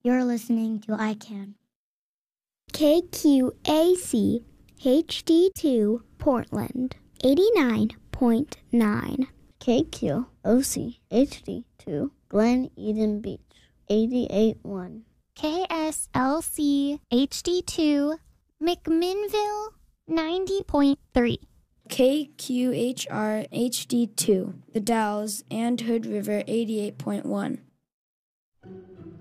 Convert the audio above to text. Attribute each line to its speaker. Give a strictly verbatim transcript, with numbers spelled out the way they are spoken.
Speaker 1: You're listening to I CAN.
Speaker 2: K Q A C H D two Portland, eighty-nine point nine.
Speaker 3: K Q O C H D two Glen Eden Beach, eighty-eight point one.
Speaker 4: K S L C H D two McMinnville, ninety point three.
Speaker 5: K Q H R H D two The Dalles and Hood River, eighty-eight point one.